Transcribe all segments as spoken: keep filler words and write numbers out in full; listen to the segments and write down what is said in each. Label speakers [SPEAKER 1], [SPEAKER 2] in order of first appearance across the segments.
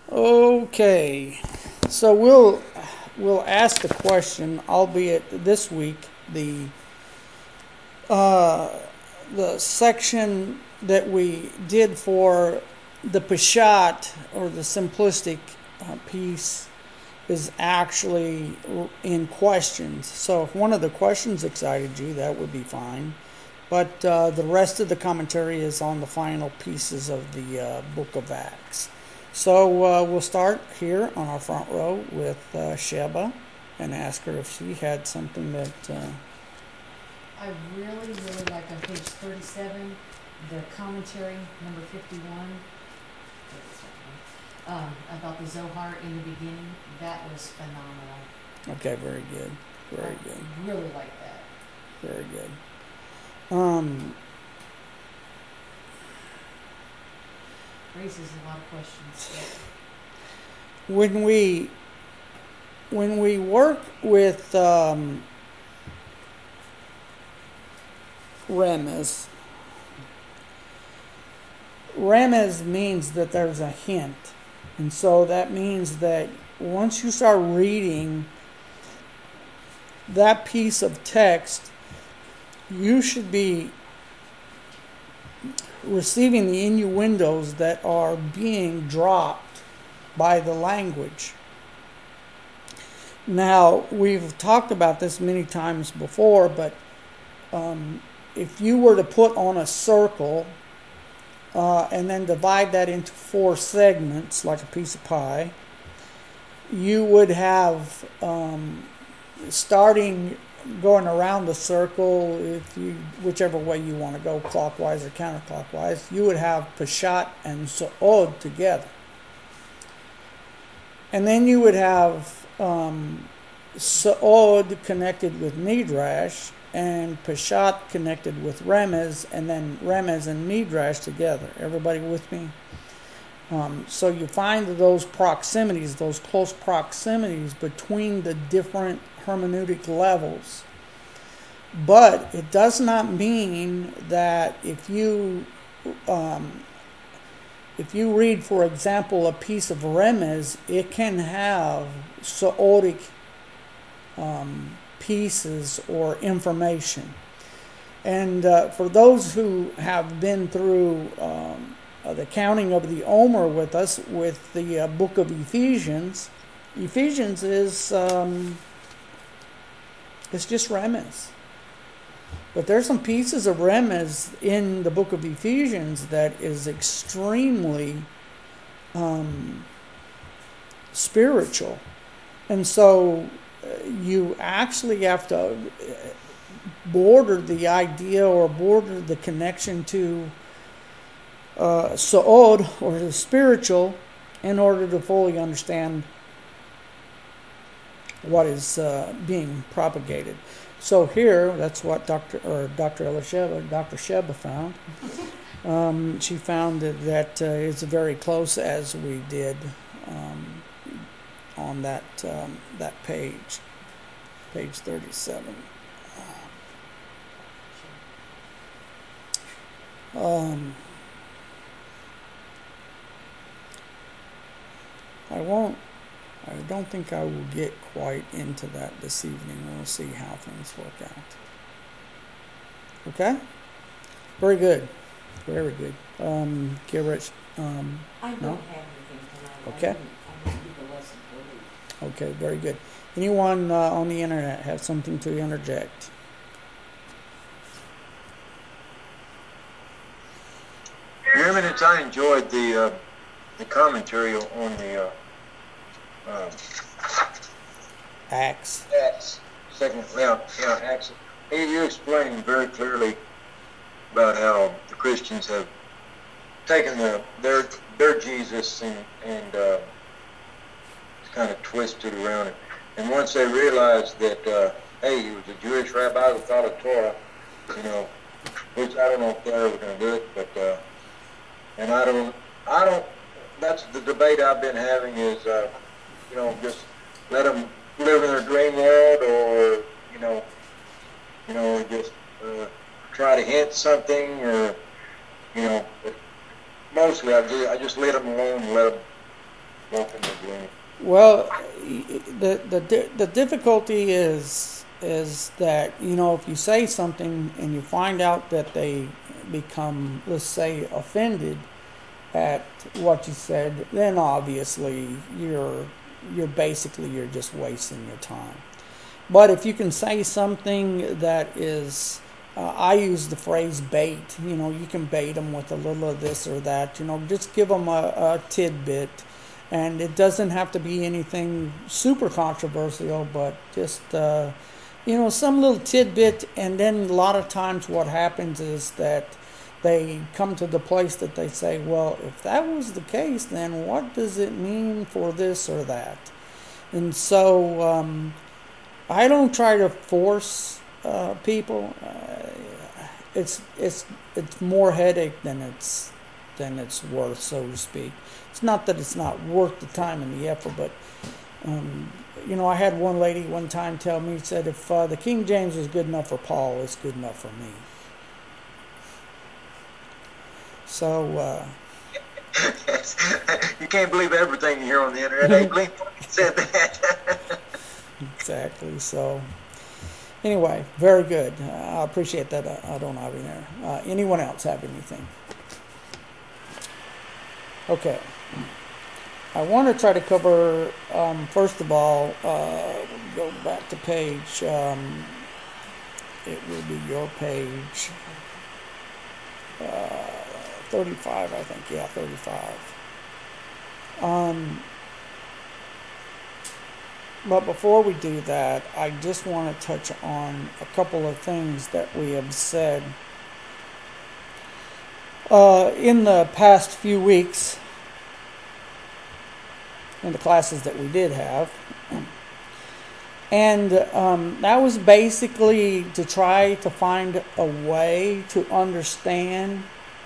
[SPEAKER 1] Okay, so we'll we'll ask the question, albeit this week the uh, the section that we did for the Peshat or the simplistic uh, piece is actually in questions. So if one of the questions excited you, that would be fine. But uh, the rest of the commentary is on the final pieces of the uh, Book of Acts. So uh, we'll start here on our front row with uh, Sheba and ask her if she had something that. Uh,
[SPEAKER 2] I really, really like on page thirty-seven, the commentary, number fifty-one, um, about the Zohar in the beginning. That was phenomenal.
[SPEAKER 1] okay, very good. Very
[SPEAKER 2] I
[SPEAKER 1] good.
[SPEAKER 2] really like that.
[SPEAKER 1] Very good. Um,
[SPEAKER 2] Raises a lot of questions.
[SPEAKER 1] when we when we work with um, remez, remez means that there's a hint, and so that means that once you start reading that piece of text, you should be receiving the innuendos that are being dropped by the language. Now, we've talked about this many times before, but um, if you were to put on a circle uh, and then divide that into four segments, like a piece of pie, you would have um, starting going around the circle, if you whichever way you want to go, clockwise or counterclockwise, you would have Peshat and Sa'od together. And then you would have um, Sa'od connected with Midrash and Peshat connected with Remez, and then Remez and Midrash together. Everybody with me? Um, so you find those proximities, those close proximities between the different hermeneutic levels. But it does not mean that if you um, if you read, for example, a piece of Remez, it can have Sa'odic um, pieces or information. And uh, for those who have been through um, uh, the counting of the Omer with us, with the uh, book of Ephesians, Ephesians is um, it's just Remez. But there's some pieces of Remez in the book of Ephesians that is extremely um, spiritual. And so uh, you actually have to border the idea or border the connection to uh, Sa'od, or the spiritual, in order to fully understand what is uh, being propagated. So here, that's what Doctor or Doctor Elisheva, Doctor Sheba found. Um, she found that, that uh, it's very close as we did um, on that um, that page, page thirty-seven. Um, I won't. I don't think I will get quite into that this evening. We'll see how things work out. Okay? Very good. Very good. Um, Garrett, um,
[SPEAKER 2] I don't
[SPEAKER 1] no?
[SPEAKER 2] have anything tonight.
[SPEAKER 1] Okay.
[SPEAKER 2] I didn't, I didn't do the lesson for you.
[SPEAKER 1] Okay, very good. Anyone uh, on the internet have something to interject?
[SPEAKER 3] Eminence, I enjoyed the uh, the commentary on the uh, um,
[SPEAKER 1] Acts.
[SPEAKER 3] Acts, second, yeah, yeah, Acts. He, you explained very clearly about how the Christians have taken the their their Jesus and and uh, kind of twisted around it. And once they realized that, uh, hey, he was a Jewish rabbi who thought of Torah, you know, which I don't know if they're ever going to do it, but uh, and I don't, I don't. That's the debate I've been having is, uh, you know, just let them live in their dream world, or you know, you know, just uh, try to hint something, or you know. But mostly, I just, I just let them alone and let them ultimately.
[SPEAKER 1] Well, the the di- the difficulty is is that, you know, if you say something and you find out that they become, let's say, offended at what you said, then obviously you're you're basically you're just wasting your time. But if you can say something that is, uh, I use the phrase bait. You know, you can bait them with a little of this or that. You know, just give them a, a tidbit, and it doesn't have to be anything super controversial, but just uh, you know, some little tidbit. And then a lot of times, what happens is that they come to the place that they say, well, if that was the case, then what does it mean for this or that? And so um, I don't try to force uh, people. Uh, it's it's it's more headache than it's than it's worth, so to speak. It's not that it's not worth the time and the effort, but um, you know, I had one lady one time tell me, said, if uh, the King James is good enough for Paul, it's good enough for me. So. Uh,
[SPEAKER 3] Yes. You can't believe everything you hear on the internet. Hey, Blink said that.
[SPEAKER 1] Exactly. So, anyway, very good. Uh, I appreciate that, uh, Adonai there. Uh, anyone else have anything? Okay. I want to try to cover, um, first of all, uh, go back to page, um, it will be your page, uh, thirty-five, I think. Yeah, thirty-five. Um, But before we do that, I just want to touch on a couple of things that we have said uh, in the past few weeks in the classes that we did have. And um, that was basically to try to find a way to understand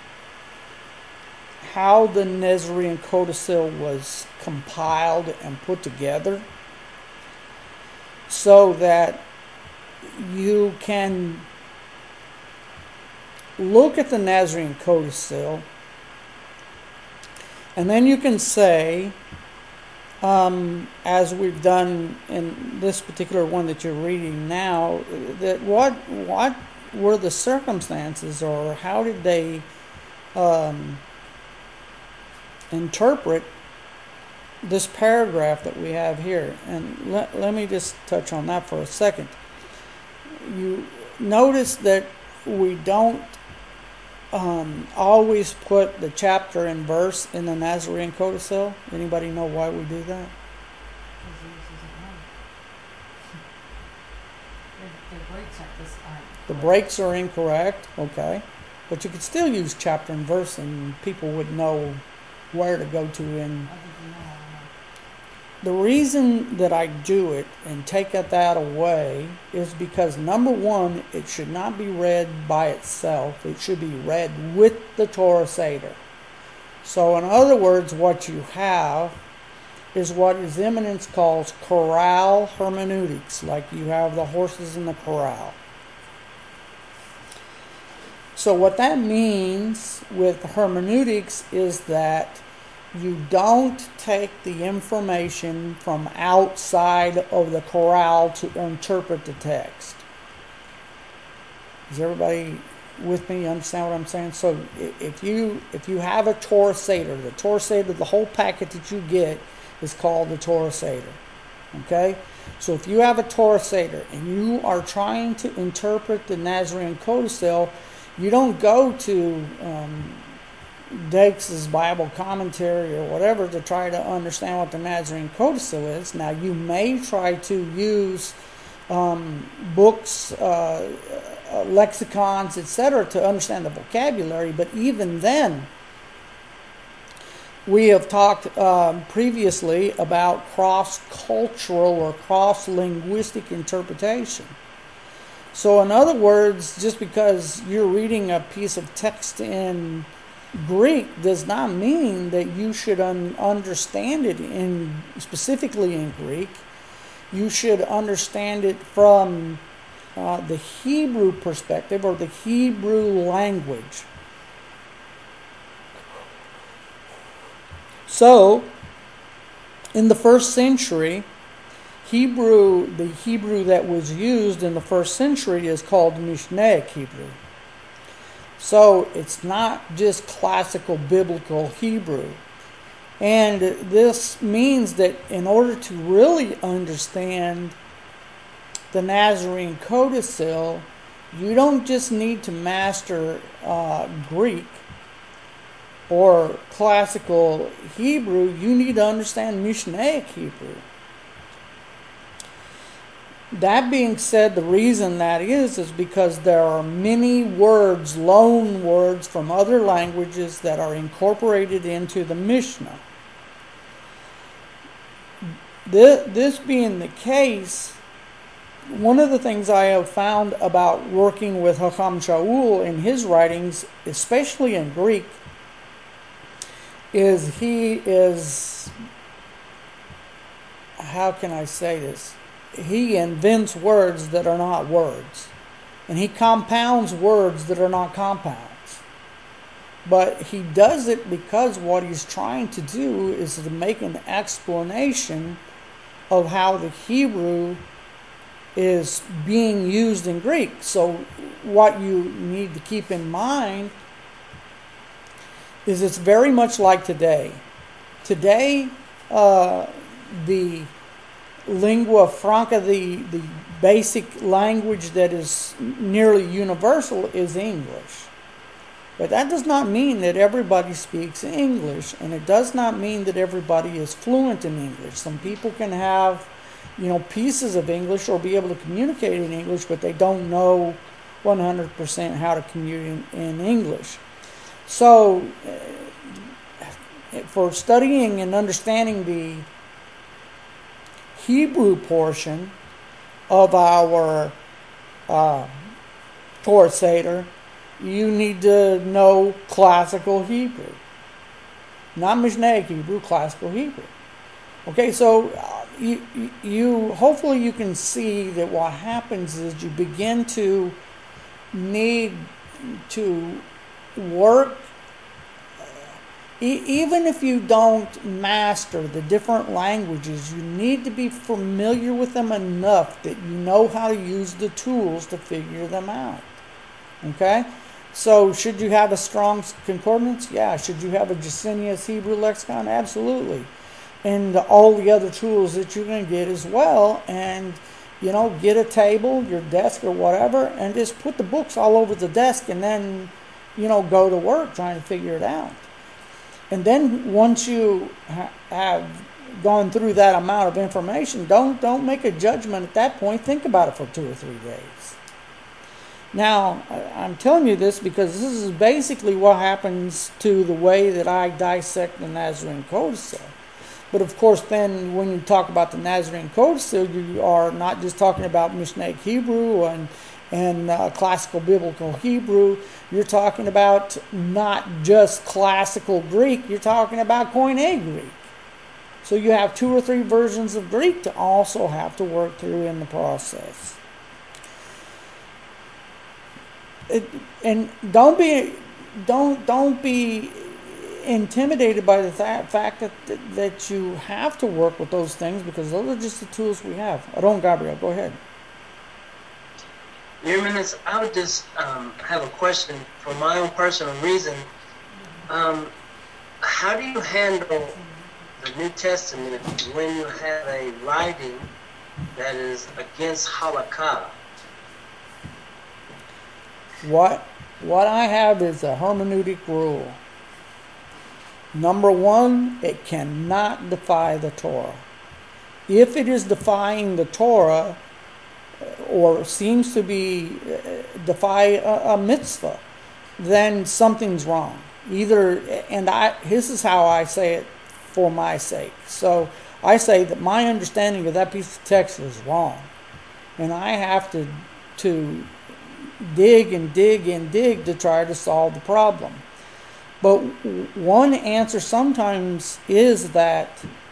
[SPEAKER 1] how the Nazarene Codicil was compiled and put together, so that you can look at the Nazarene Codicil, and then you can say, um, as we've done in this particular one that you're reading now, that what what were the circumstances, or how did they um, interpret this paragraph that we have here. And let, let me just touch on that for a second. You notice that we don't um, always put the chapter and verse in the Nazarene Codicil. Anybody know why we do that?
[SPEAKER 2] The breaks aren't this aren't
[SPEAKER 1] The breaks are incorrect, okay. But you could still use chapter and verse, and people would know where to go to in. The reason that I do it and take that away is because, number one, it should not be read by itself. It should be read with the Torah Seder. So in other words, what you have is what His Eminence calls corral hermeneutics, like you have the horses in the corral. So what that means with hermeneutics is that you don't take the information from outside of the corral to interpret the text. Is everybody with me? You understand what I'm saying? So if you if you have a Torah Seder, the Torah Seder, the whole packet that you get is called the Torah Seder. Okay? So if you have a Torah Seder and you are trying to interpret the Nazarene Codicil, you don't go to um, Dakes' Bible commentary or whatever to try to understand what the Nazarene Codicil is. Now, you may try to use um, books, uh, uh, lexicons, et cetera to understand the vocabulary, but even then, we have talked um, previously about cross-cultural or cross-linguistic interpretation. So, in other words, just because you're reading a piece of text in Greek does not mean that you should un- understand it in specifically in Greek. You should understand it from uh, the Hebrew perspective or the Hebrew language. So, in the first century, Hebrew, the Hebrew that was used in the first century is called Mishnaic Hebrew. So it's not just classical biblical Hebrew. And this means that in order to really understand the Nazarene Codicil, you don't just need to master uh, Greek or classical Hebrew, you need to understand Mishnaic Hebrew. That being said, the reason that is is because there are many words, loan words from other languages that are incorporated into the Mishnah. This being the case, one of the things I have found about working with Hacham Shaul in his writings, especially in Greek, is he is, how can I say this? He invents words that are not words. And he compounds words that are not compounds. But he does it because what he's trying to do is to make an explanation of how the Hebrew is being used in Greek. So what you need to keep in mind is it's very much like today. Today, uh, the lingua franca, the, the basic language that is nearly universal is English. But that does not mean that everybody speaks English, and it does not mean that everybody is fluent in English. Some people can have, you know, pieces of English or be able to communicate in English, but they don't know one hundred percent how to communicate in, in English. So, uh, for studying and understanding the Hebrew portion of our uh, Torah Seder, you need to know classical Hebrew. Not Mishnaic Hebrew, classical Hebrew. Okay, so uh, you, you hopefully you can see that what happens is you begin to need to work, e- even if you don't master the different languages, you need to be familiar with them enough that you know how to use the tools to figure them out. Okay? So, should you have a strong concordance? Yeah. Should you have a Gesenius Hebrew lexicon? Absolutely. And all the other tools that you're going to get as well. And, you know, get a table, your desk or whatever, and just put the books all over the desk and then, you know, go to work trying to figure it out. And then once you ha- have gone through that amount of information, don't don't make a judgment at that point. Think about it for two or three days. Now, I'm telling you this because this is basically what happens to the way that I dissect the Nazarene Codicil. But of course, then when you talk about the Nazarene Codicil, you are not just talking about Mishnaic Hebrew and and uh, classical biblical Hebrew. You're talking about not just classical Greek. You're talking about Koine Greek. So you have two or three versions of Greek to also have to work through in the process. It, and don't be don't don't be intimidated by the th- fact that that you have to work with those things, because those are just the tools we have. Aron Gabriel, go ahead.
[SPEAKER 4] Your Eminence, I would just um, have a question for my own personal reason. Um, how do you handle the New Testament when you have a writing that is against halakha?
[SPEAKER 1] What what I have is a hermeneutic rule. Number one, it cannot defy the Torah. If it is defying the Torah, or seems to be uh, defy a, a mitzvah, then something's wrong. Either, and I, this is how I say it for my sake. So I say that my understanding of that piece of text is wrong, and I have to to dig and dig and dig to try to solve the problem. But one answer sometimes is that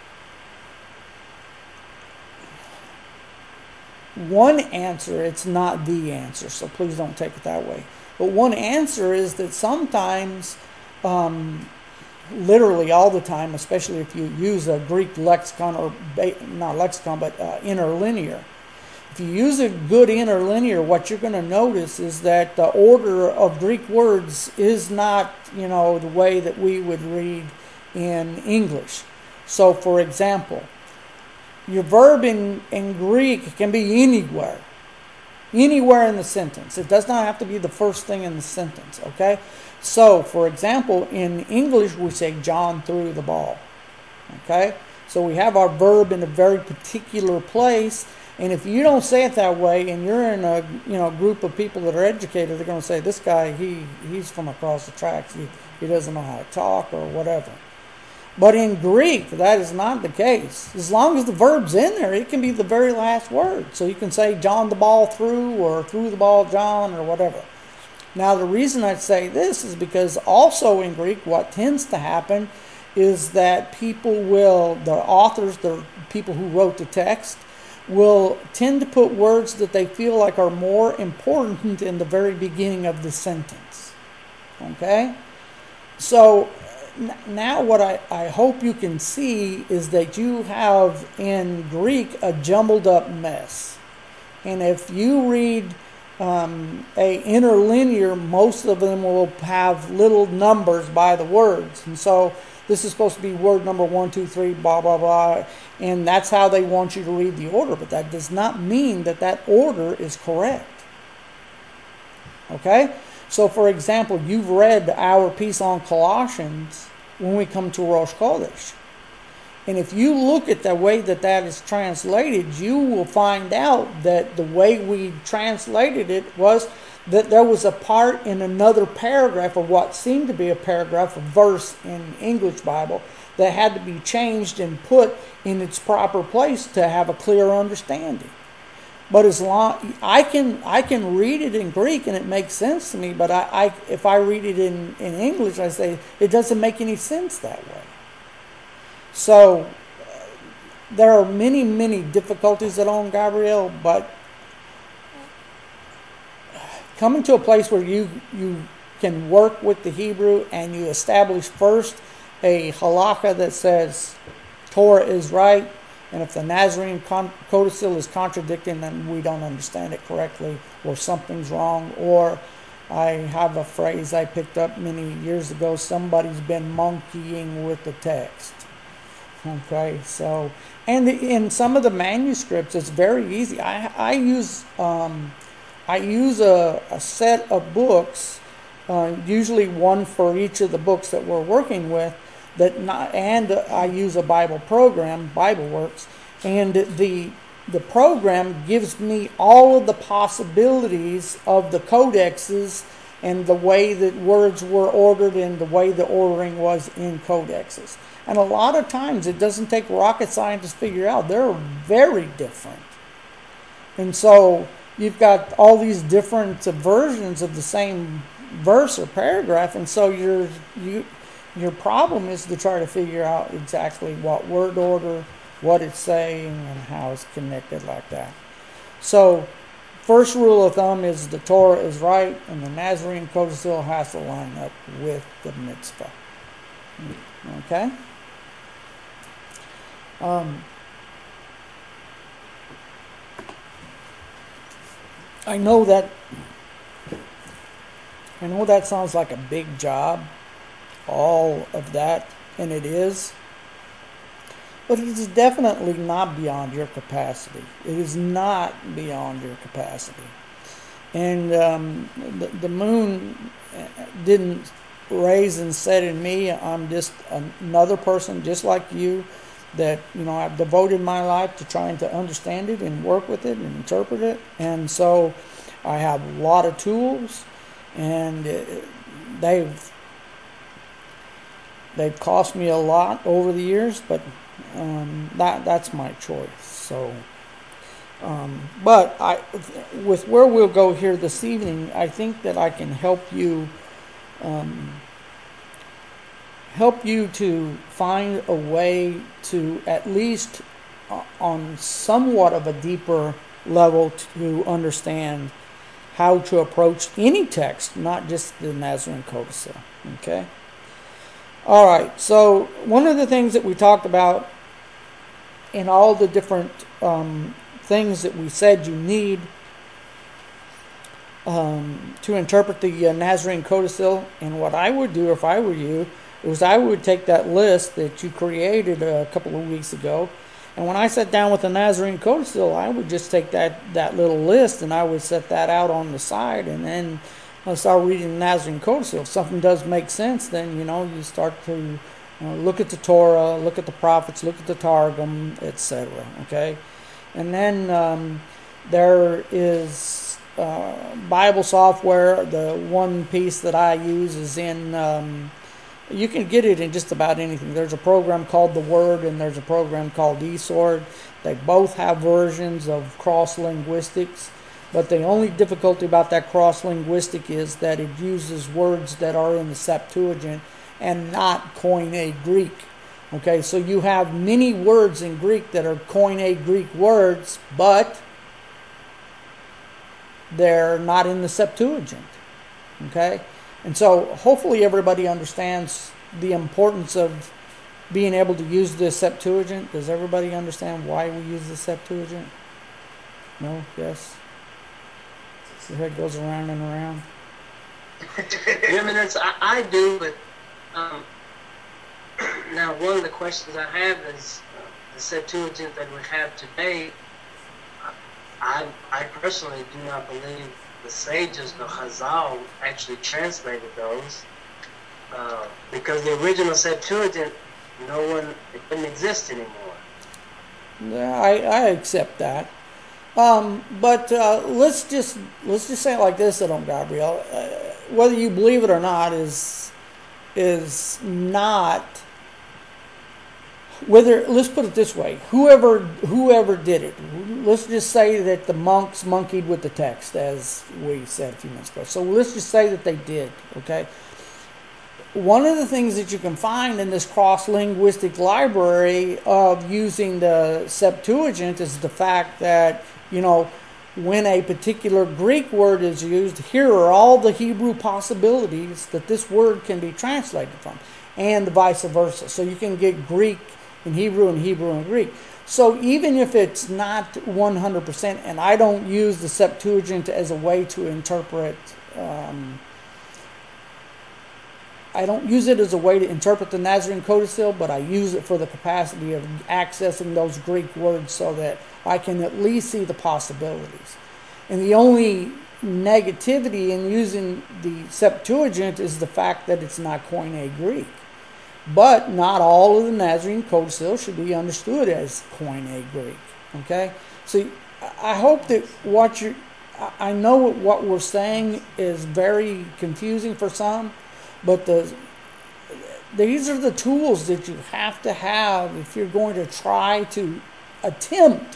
[SPEAKER 1] one answer, it's not the answer, so please don't take it that way. But one answer is that sometimes um, literally all the time, especially if you use a Greek lexicon, or not lexicon, but uh, interlinear. If you use a good interlinear, what you're going to notice is that the order of Greek words is not, you know, the way that we would read in English. So, for example, your verb in, in Greek can be anywhere. Anywhere in the sentence. It does not have to be the first thing in the sentence, okay? So, for example, in English we say John threw the ball, okay? So we have our verb in a very particular place, and if you don't say it that way, and you're in a you know group of people that are educated, they're going to say, this guy, he he's from across the tracks. He, he doesn't know how to talk or whatever. But in Greek, that is not the case. As long as the verb's in there, it can be the very last word. So you can say John the ball threw, or threw the ball John, or whatever. Now, the reason I say this is because also in Greek, what tends to happen is that people will, the authors, the people who wrote the text, will tend to put words that they feel like are more important in the very beginning of the sentence. Okay? So now what I, I hope you can see is that you have in Greek a jumbled up mess. And if you read um, a interlinear, most of them will have little numbers by the words. And so this is supposed to be word number one, two, three, blah, blah, blah. And that's how they want you to read the order. But that does not mean that that order is correct. Okay? So, for example, you've read our piece on Colossians when we come to Rosh Chodesh. And if you look at the way that that is translated, you will find out that the way we translated it was that there was a part in another paragraph, of what seemed to be a paragraph, a verse in English Bible, that had to be changed and put in its proper place to have a clear understanding. But as long I can I can read it in Greek and it makes sense to me, but I, I if I read it in, in English, I say it doesn't make any sense that way. So uh, there are many, many difficulties at home, Gabrielle, but coming to a place where you you can work with the Hebrew and you establish first a halakha that says Torah is right, and if the Nazarene con- codicil is contradicting, then we don't understand it correctly, or something's wrong. Or I have a phrase I picked up many years ago: somebody's been monkeying with the text. Okay, so and in some of the manuscripts, it's very easy. I I use um, I use a, a set of books, uh, usually one for each of the books that we're working with. That not, and I use a Bible program, BibleWorks, and the the program gives me all of the possibilities of the codexes and the way that words were ordered and the way the ordering was in codexes. And a lot of times it doesn't take rocket science to figure out. They're very different. And so you've got all these different versions of the same verse or paragraph, and so you're you your problem is to try to figure out exactly what word order, what it's saying, and how it's connected like that. So first rule of thumb is the Torah is right, and the Nazarene codicil has to line up with the mitzvah. Okay? Um, I know that I know that sounds like a big job, all of that, and it is. But it is definitely not beyond your capacity. It is not beyond your capacity. And um, the, the moon didn't raise and set in me. I'm just another person just like you that, you know, I've devoted my life to trying to understand it and work with it and interpret it. And so I have a lot of tools, and they've they've cost me a lot over the years, but um, that that's my choice. So, um, but I, with where we'll go here this evening, I think that I can help you. Um, help you to find a way to, at least on somewhat of a deeper level, to understand how to approach any text, not just the Nazarene Codicil. Okay? All right. So one of the things that we talked about in all the different um, things that we said you need um, to interpret the uh, Nazarene Codicil, and what I would do if I were you, was I would take that list that you created a couple of weeks ago, and when I sat down with the Nazarene Codicil, I would just take that, that little list and I would set that out on the side, and then I start reading the Nazarene Codicil. If something does make sense, then, you know, you start to uh, look at the Torah, look at the prophets, look at the Targum, et cetera. Okay? And then um, there is uh, Bible software. The one piece that I use is in, um, you can get it in just about anything. There's a program called The Word, and there's a program called eSword. They both have versions of cross-linguistics. But the only difficulty about that cross-linguistic is that it uses words that are in the Septuagint and not Koine Greek. Okay, so you have many words in Greek that are Koine Greek words, but they're not in the Septuagint. Okay, and so hopefully everybody understands the importance of being able to use the Septuagint. Does everybody understand why we use the Septuagint? No? Yes? The head goes around and around.
[SPEAKER 4] Yeah, I mean, that's, I, I do, but um, now one of the questions I have is uh, the Septuagint that we have today. I, I personally do not believe the sages, the Chazal, actually translated those uh, because the original Septuagint, no one, it didn't exist anymore.
[SPEAKER 1] Yeah, I, I accept that. Um, but uh, let's just let's just say it like this, Adam Gabriel. Uh, whether you believe it or not is is not. Whether let's put it this way: whoever whoever did it, let's just say that the monks monkeyed with the text, as we said a few minutes ago. So let's just say that they did. Okay. One of the things that you can find in this cross-linguistic library of using the Septuagint is the fact that, you know, when a particular Greek word is used, here are all the Hebrew possibilities that this word can be translated from, and vice versa. So you can get Greek in Hebrew and Hebrew in Greek. So even if it's not one hundred percent, and I don't use the Septuagint as a way to interpret um, I don't use it as a way to interpret the Nazarene Codicil, but I use it for the capacity of accessing those Greek words so that I can at least see the possibilities. And the only negativity in using the Septuagint is the fact that it's not Koine Greek. But not all of the Nazarene Codicil should be understood as Koine Greek. Okay? So I hope that what you I know what we're saying is very confusing for some. But the these are the tools that you have to have if you're going to try to attempt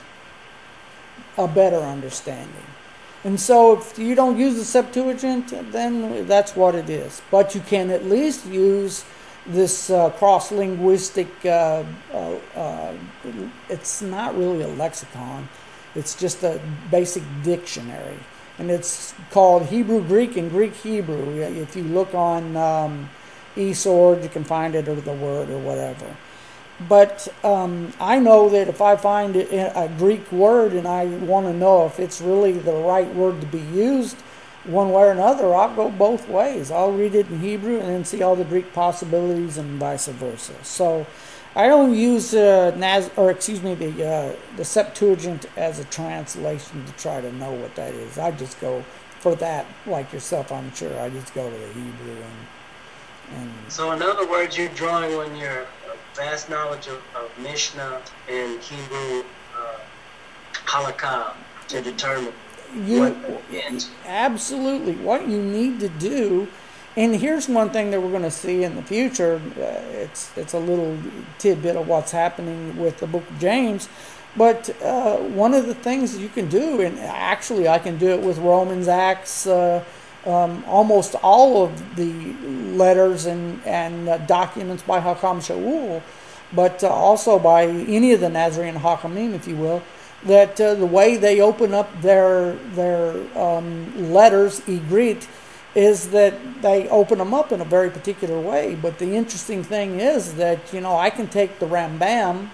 [SPEAKER 1] a better understanding. And so if you don't use the Septuagint, then that's what it is. But you can at least use this uh, cross-linguistic, uh, uh, uh, it's not really a lexicon, it's just a basic dictionary. And it's called Hebrew Greek and Greek Hebrew. If you look on um, eSword, you can find it, or The Word, or whatever. But um, I know that if I find a Greek word and I want to know if it's really the right word to be used one way or another, I'll go both ways. I'll read it in Hebrew and then see all the Greek possibilities and vice versa. So I don't use uh, Naz or excuse me the uh, the Septuagint as a translation to try to know what that is. I just go for that, like yourself. I'm sure I just go to the Hebrew and. and
[SPEAKER 4] so in other words, you're drawing on your vast knowledge of, of Mishnah and Hebrew uh, halakha to determine
[SPEAKER 1] you
[SPEAKER 4] what ends.
[SPEAKER 1] Absolutely what you need to do. And here's one thing that we're going to see in the future. Uh, it's it's a little tidbit of what's happening with the book of James. But uh, one of the things that you can do, and actually I can do it with Romans, Acts, uh, um, almost all of the letters and, and uh, documents by Hakam Shaul, but uh, also by any of the Nazarene Hakamim, if you will, that uh, the way they open up their, their um, letters, Igrit, is that they open them up in a very particular way. But the interesting thing is that, you know, I can take the Rambam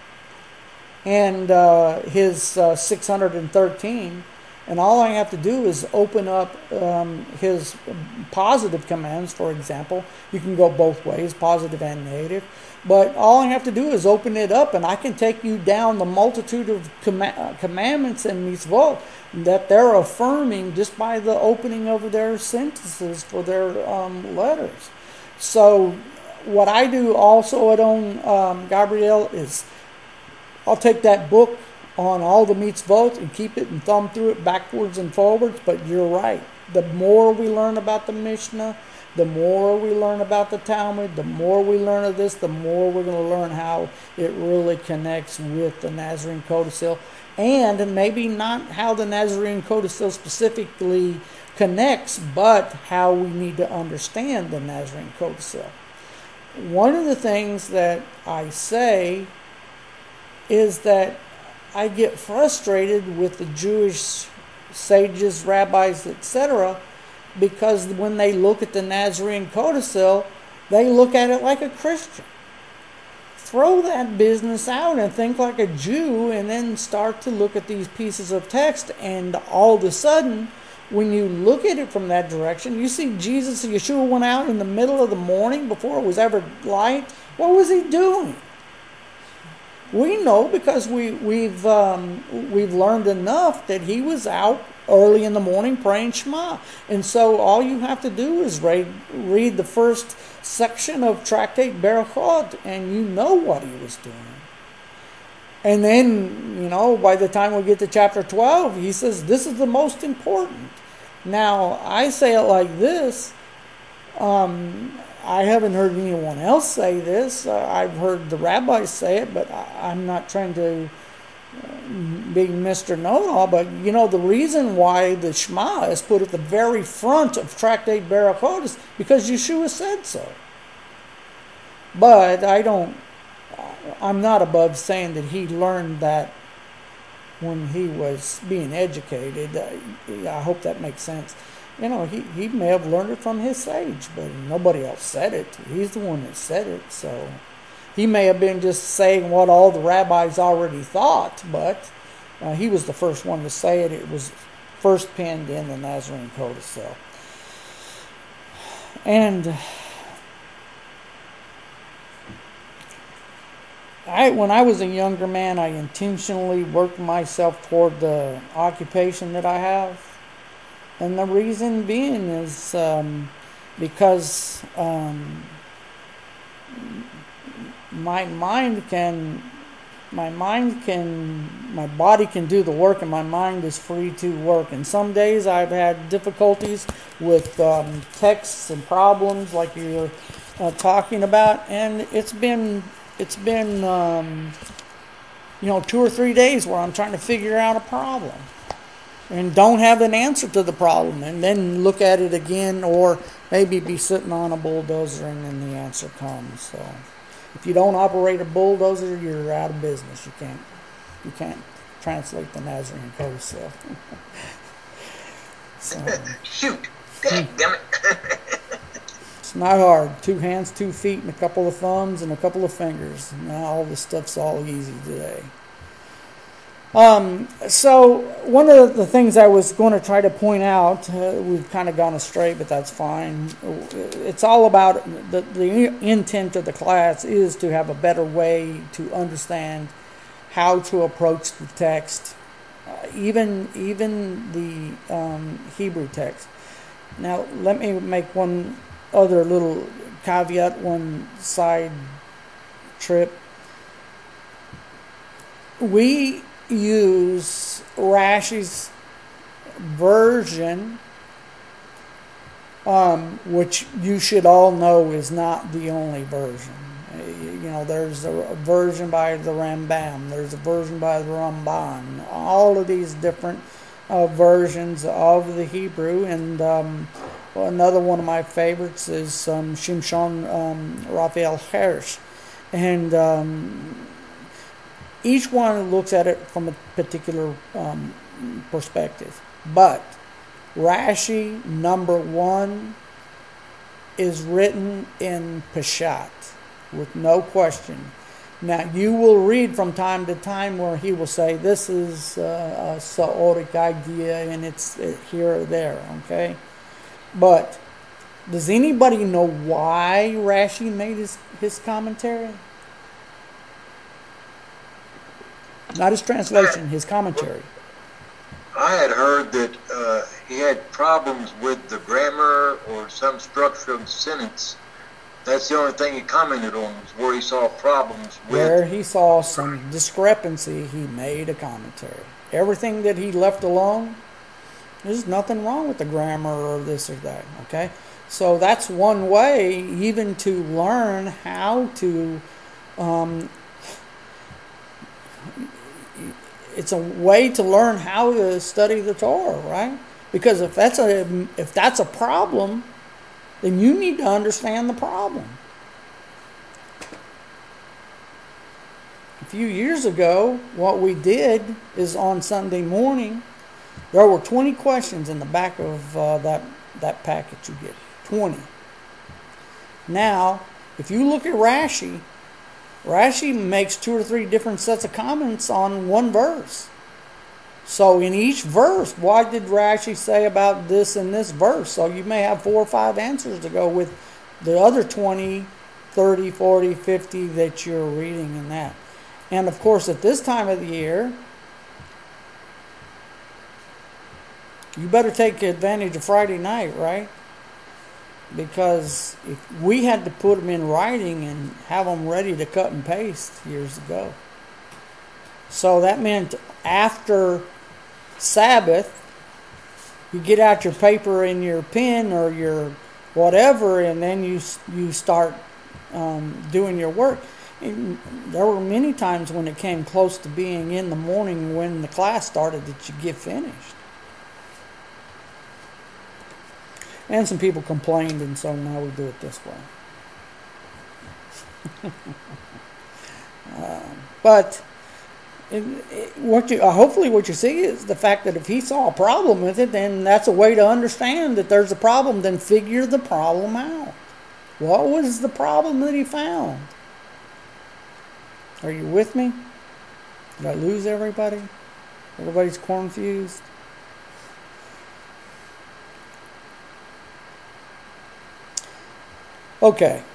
[SPEAKER 1] and uh, his uh, six hundred thirteen, and all I have to do is open up um, his positive commands, for example. You can go both ways, positive and negative. But all I have to do is open it up, and I can take you down the multitude of com- uh, commandments and mitzvot that they're affirming just by the opening of their sentences for their um, letters. So what I do also at On um, Gabriel is I'll take that book on all the mitzvot and keep it and thumb through it backwards and forwards. But you're right. The more we learn about the Mishnah, the more we learn about the Talmud, the more we learn of this, the more we're going to learn how it really connects with the Nazarene Codicil. And maybe not how the Nazarene Codicil specifically connects, but how we need to understand the Nazarene Codicil. One of the things that I say is that I get frustrated with the Jewish sages, rabbis, et cetera, because when they look at the Nazarene Codicil, they look at it like a Christian. Throw that business out and think like a Jew, and then start to look at these pieces of text, and all of a sudden, when you look at it from that direction, you see Jesus, Yeshua went out in the middle of the morning before it was ever light. What was he doing? We know because we, we've um, we've learned enough that he was out early in the morning praying Shema. And so all you have to do is read, read the first section of Tractate Berachot, and you know what he was doing. And then, you know, by the time we get to chapter twelve, he says, this is the most important. Now, I say it like this. Um, I haven't heard anyone else say this. Uh, I've heard the rabbis say it, but I, I'm not trying to be Mister Know-It-All. But, you know, the reason why the Shema is put at the very front of Tractate Berachot is because Yeshua said so. But I don't, I'm not above saying that he learned that when he was being educated. I hope that makes sense. You know, he, he may have learned it from his sage, but nobody else said it. He's the one that said it. So he may have been just saying what all the rabbis already thought, but uh, he was the first one to say it. It was first penned in the Nazarene Codicil. And I, when I was a younger man, I intentionally worked myself toward the occupation that I have. And the reason being is um, because um, my mind can, my mind can, my body can do the work, and my mind is free to work. And some days I've had difficulties with um, texts and problems like you're uh, talking about, and it's been, it's been, um, you know, two or three days where I'm trying to figure out a problem and don't have an answer to the problem, and then look at it again, or maybe be sitting on a bulldozer and then the answer comes. So if you don't operate a bulldozer, you're out of business. You can't you can't translate the Nazarene Codicil. So,
[SPEAKER 5] Shoot! Damn it!
[SPEAKER 1] It's not hard. Two hands, two feet, and a couple of thumbs and a couple of fingers. Now all this stuff's all easy today. Um, so one of the things I was going to try to point out, uh, we've kind of gone astray, but that's fine. It's all about the, the intent of the class is to have a better way to understand how to approach the text, uh, even even the um, Hebrew text. Now, let me make one other little caveat, one side trip. We use Rashi's version, um, which you should all know is not the only version. You know, there's a version by the Rambam, there's a version by the Ramban, all of these different uh, versions of the Hebrew. And um, well, another one of my favorites is um, Shimshon um, Raphael Hirsch. And um, each one looks at it from a particular um, perspective. But Rashi number one is written in Peshat, with no question. Now, you will read from time to time where he will say, this is uh, a Saoric idea, and it's here or there, okay? But does anybody know why Rashi made his, his commentary? Not his translation, his commentary.
[SPEAKER 3] I had heard that uh, he had problems with the grammar or some structure of the sentence. That's the only thing he commented on, was where he saw problems with.
[SPEAKER 1] Where he saw some discrepancy, he made a commentary. Everything that he left alone, there's nothing wrong with the grammar or this or that, okay? So that's one way even to learn how to, um, it's a way to learn how to study the Torah, right? Because if that's a if that's a problem, then you need to understand the problem. A few years ago, what we did is on Sunday morning, there were twenty questions in the back of uh, that, that packet you get. twenty. Now, if you look at Rashi, Rashi makes two or three different sets of comments on one verse. So in each verse, what did Rashi say about this and this verse? So you may have four or five answers to go with the other twenty, thirty, forty, fifty that you're reading in that. And of course, at this time of the year, you better take advantage of Friday night, right? Because if we had to put them in writing and have them ready to cut and paste years ago. So that meant after Sabbath, you get out your paper and your pen or your whatever, and then you you start um, doing your work. And there were many times when it came close to being in the morning when the class started that you get finished. And some people complained, and so now we do it this way. uh, but it, it, what you uh, hopefully what you see is the fact that if he saw a problem with it, then that's a way to understand that there's a problem. Then figure the problem out. What was the problem that he found? Are you with me? Did I lose everybody? Everybody's confused. Okay,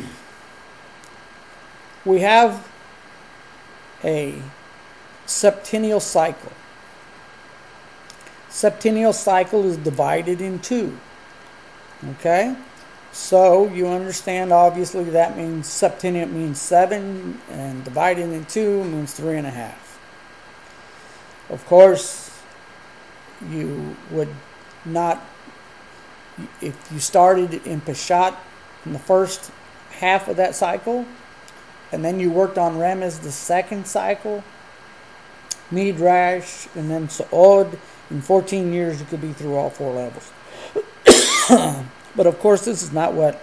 [SPEAKER 1] we have a septennial cycle. Septennial cycle is divided in two. Okay, so you understand obviously that means septennial means seven, and divided in two means three and a half. Of course, you would not, if you started in Peshat in the first half of that cycle, and then you worked on Remez the second cycle, Midrash, and then Sa'od. In fourteen years, you could be through all four levels. But of course, this is not what...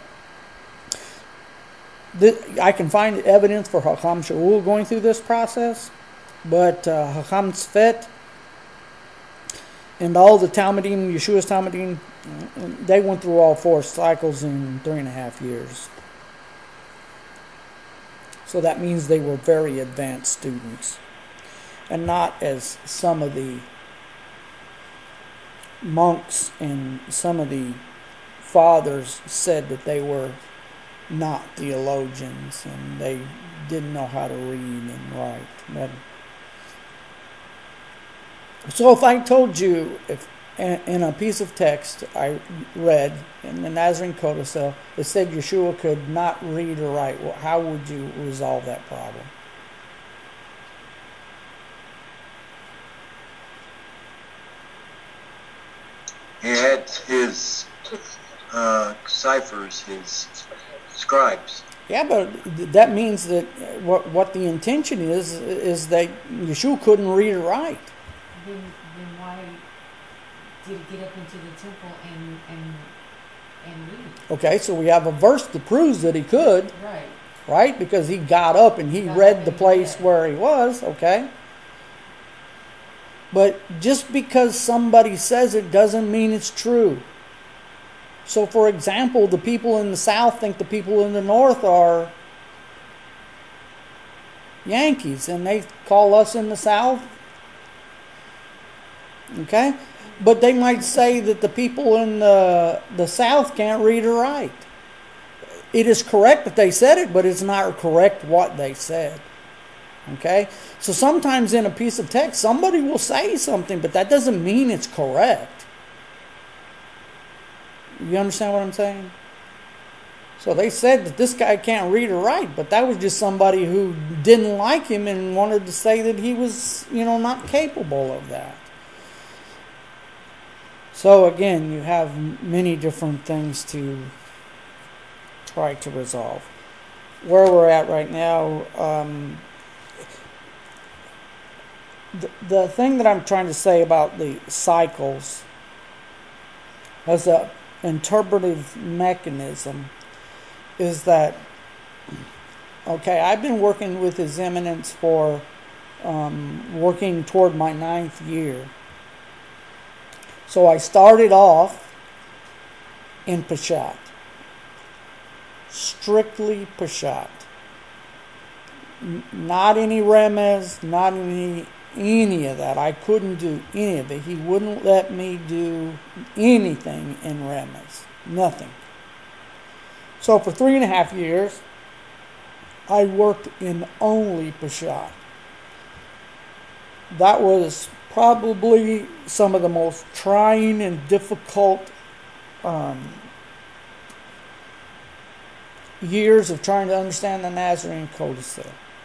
[SPEAKER 1] This, I can find evidence for Hacham Shaul going through this process, but uh, Hacham Tzfet and all the Talmudim, Yeshua's Talmudim, they went through all four cycles in three and a half years. So that means they were very advanced students. And not as some of the monks and some of the fathers said that they were not theologians and they didn't know how to read and write. But so if I told you, if in a piece of text I read in the Nazarene Codicil, it said Yeshua could not read or write, well, how would you resolve that problem?
[SPEAKER 3] He had his uh, ciphers, his scribes.
[SPEAKER 1] Yeah, but that means that what what the intention is is that Yeshua couldn't read or write.
[SPEAKER 2] Then, then why did he get up into the temple and and and read?
[SPEAKER 1] Okay, so we have a verse that proves that he could,
[SPEAKER 2] Right.
[SPEAKER 1] right? Because he got up and he
[SPEAKER 2] Got
[SPEAKER 1] read
[SPEAKER 2] up
[SPEAKER 1] the
[SPEAKER 2] and
[SPEAKER 1] place
[SPEAKER 2] read.
[SPEAKER 1] where he was. Okay. But just because somebody says it doesn't mean it's true. So, for example, the people in the South think the people in the North are Yankees, and they call us in the South. Okay? But they might say that the people in the, the South can't read or write. It is correct that they said it, but it's not correct what they said. Okay? So sometimes in a piece of text, somebody will say something, but that doesn't mean it's correct. You understand what I'm saying? So they said that this guy can't read or write, but that was just somebody who didn't like him and wanted to say that he was, you know, not capable of that. So again, you have many different things to try to resolve. Where we're at right now, um, the, the thing that I'm trying to say about the cycles as an interpretive mechanism is that, okay, I've been working with His Eminence for um, working toward my ninth year. So I started off in Peshat. Strictly Peshat. N- not any Remez, not any any of that. I couldn't do any of it. He wouldn't let me do anything in Remez. Nothing. So for three and a half years, I worked in only Peshat. That was probably some of the most trying and difficult um, years of trying to understand the Nazarene Codice.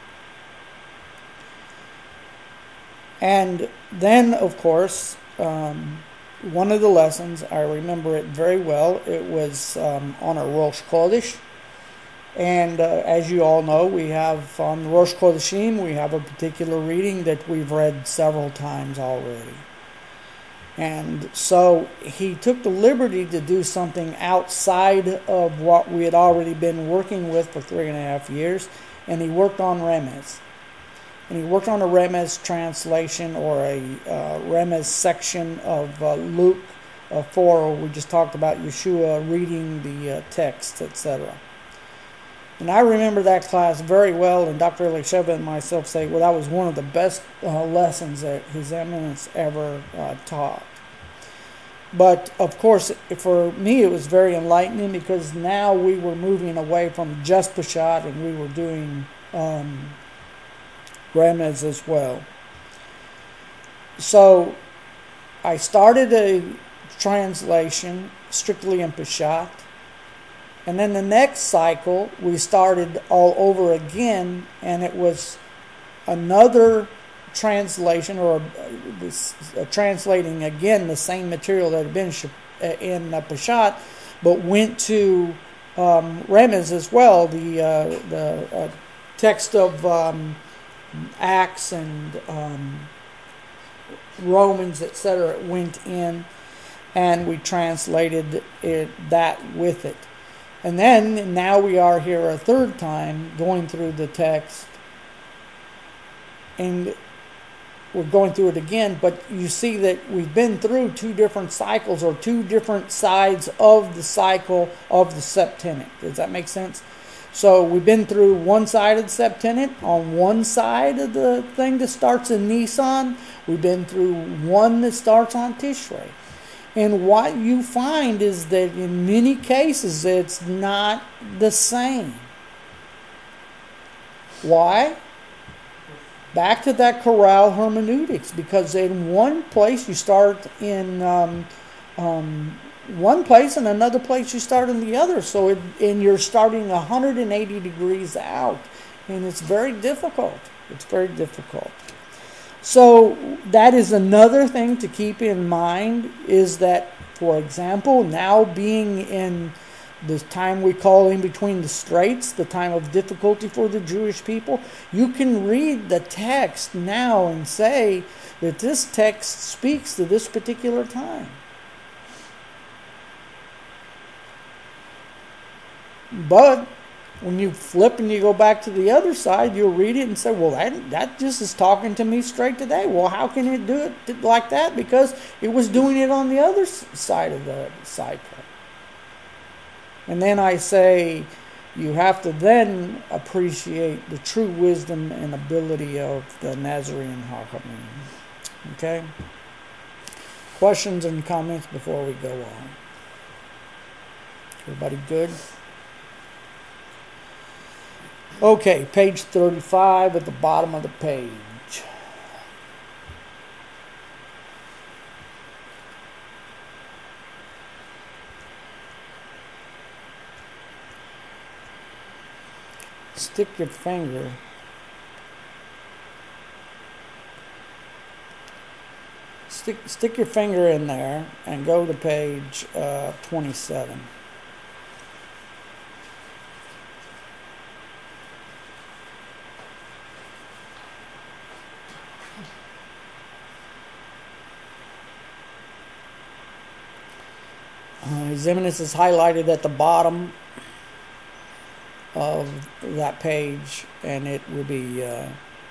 [SPEAKER 1] And then, of course, um, one of the lessons, I remember it very well, it was um, on a Rosh Chodesh. And uh, as you all know, we have on Rosh Chodeshim, we have a particular reading that we've read several times already. And so he took the liberty to do something outside of what we had already been working with for three and a half years, and he worked on Remez. And he worked on a Remez translation or a uh, Remez section of uh, Luke uh, four, where we just talked about Yeshua reading the uh, text, et cetera. And I remember that class very well, and Doctor Elisheva and myself say, well, that was one of the best uh, lessons that His Eminence ever uh, taught. But, of course, for me it was very enlightening because now we were moving away from just Peshat and we were doing um, Remez as well. So I started a translation strictly in Peshat. And then the next cycle, we started all over again, and it was another translation, or uh, translating again the same material that had been in uh, Peshat, but went to um, Remez as well, the uh, the uh, text of um, Acts and um, Romans, et cetera, went in, and we translated it, that with it. And then, now we are here a third time going through the text, and we're going through it again, but you see that we've been through two different cycles, or two different sides of the cycle of the Septennic. Does that make sense? So we've been through one side of the Septennic, on one side of the thing that starts in Nisan. We've been through one that starts on Tishrei. And what you find is that in many cases it's not the same. Why? Back to that chorale hermeneutics, because in one place you start in um, um, one place, and another place you start in the other. So it, and you're starting one hundred eighty degrees out, and it's very difficult. It's very difficult. So that is another thing to keep in mind, is that, for example, now being in the time we call in between the straits, the time of difficulty for the Jewish people, you can read the text now and say that this text speaks to this particular time. But when you flip and you go back to the other side, you'll read it and say, well, that, that just is talking to me straight today. Well, how can it do it like that? Because it was doing it on the other side of the cycle. And then I say, you have to then appreciate the true wisdom and ability of the Nazarene Hachamim. Okay? Questions and comments before we go on? Everybody good? Okay, page thirty-five at the bottom of the page. Stick your finger stick stick your finger in there and go to page uh, twenty-seven. Uh, His Eminence is highlighted at the bottom of that page, and it will be uh,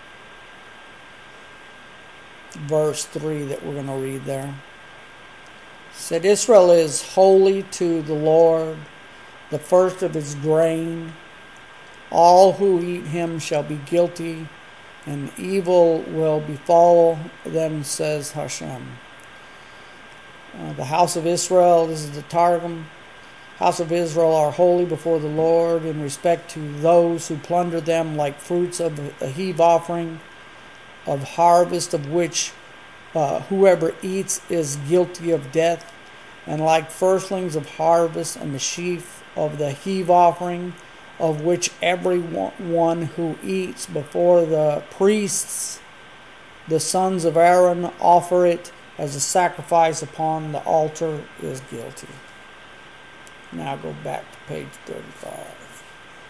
[SPEAKER 1] verse three that we're going to read there. It said, Israel is holy to the Lord, the first of his grain. All who eat him shall be guilty, and evil will befall them, says Hashem. Uh, the house of Israel, this is the Targum, house of Israel are holy before the Lord in respect to those who plunder them like fruits of a heave offering, of harvest of which uh, whoever eats is guilty of death, and like firstlings of harvest and the sheaf of the heave offering, of which every one who eats before the priests, the sons of Aaron, offer it as a sacrifice upon the altar, is guilty. Now go back to page thirty-five.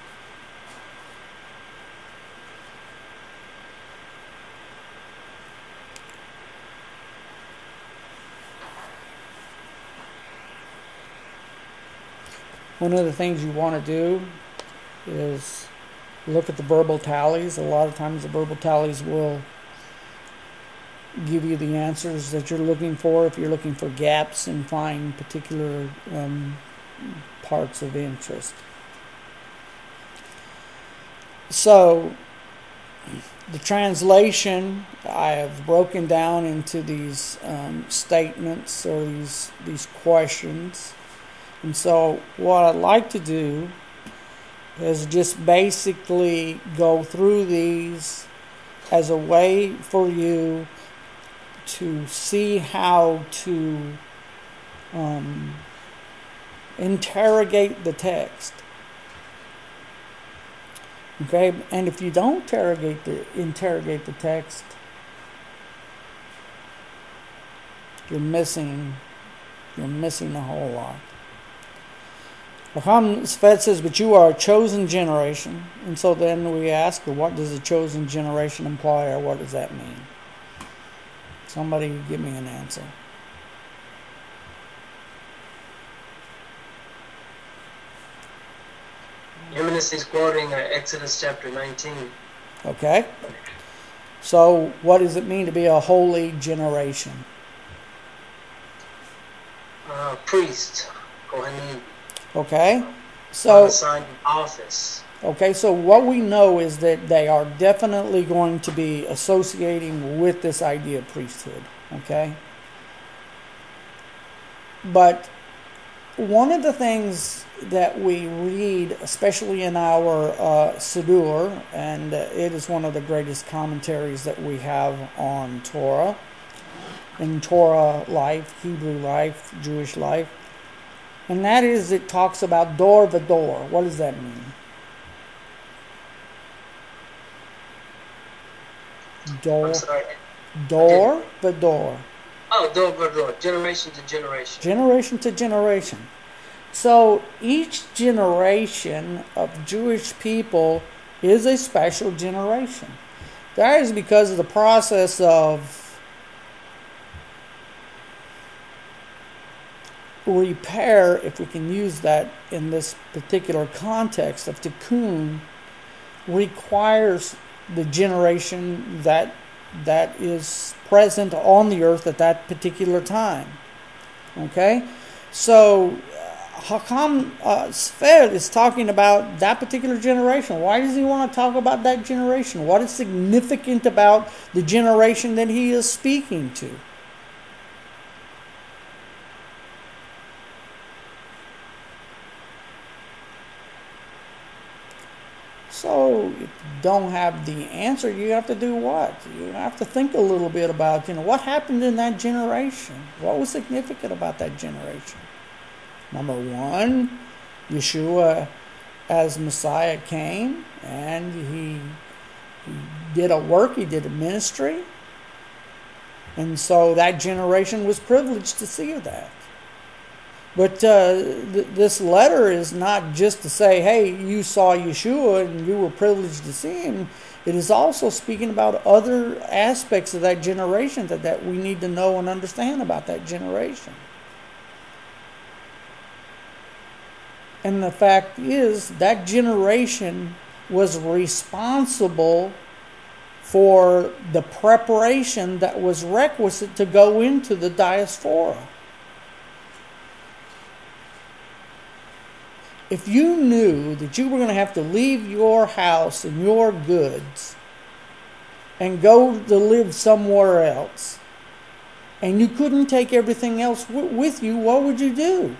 [SPEAKER 1] One of the things you want to do is look at the verbal tallies. A lot of times the verbal tallies will give you the answers that you're looking for if you're looking for gaps and find particular um, parts of interest. So the translation I have broken down into these um, statements or these these questions. And so what I'd like to do is just basically go through these as a way for you to see how to um, interrogate the text. Okay, and if you don't interrogate the interrogate the text, you're missing you're missing a whole lot. Raham Sfed says, but you are a chosen generation. And so then we ask, well, what does a chosen generation imply, or what does that mean? Somebody give me an answer.
[SPEAKER 4] Eminence is quoting uh, Exodus chapter nineteen.
[SPEAKER 1] Okay. So what does it mean to be a holy generation?
[SPEAKER 4] Uh, priest, Kohanim.
[SPEAKER 1] Okay. So
[SPEAKER 4] assigned office.
[SPEAKER 1] Okay, so what we know is that they are definitely going to be associating with this idea of priesthood. Okay. But one of the things that we read, especially in our uh, Siddur, and uh, it is one of the greatest commentaries that we have on Torah, in Torah life, Hebrew life, Jewish life, and that is, it talks about dor v'dor. What does that mean? Dor,
[SPEAKER 4] I'm sorry.
[SPEAKER 1] dor v'dor.
[SPEAKER 4] Oh, dor v'dor, generation to generation.
[SPEAKER 1] Generation to generation. So each generation of Jewish people is a special generation. That is because of the process of repair, if we can use that in this particular context of tikkun, requires the generation that that is present on the earth at that particular time. Okay? So, Hakam uh, Sfed is talking about that particular generation. Why does he want to talk about that generation? What is significant about the generation that he is speaking to? So, if you don't have the answer, you have to do what? You have to think a little bit about, you know, what happened in that generation? What was significant about that generation? Number one, Yeshua as Messiah came and he, he did a work, he did a ministry. And so that generation was privileged to see that. But uh, th- this letter is not just to say, hey, you saw Yeshua and you were privileged to see him. It is also speaking about other aspects of that generation that, that we need to know and understand about that generation. And the fact is, that generation was responsible for the preparation that was requisite to go into the diaspora. If you knew that you were going to have to leave your house and your goods and go to live somewhere else, and you couldn't take everything else w- with you, what would you do?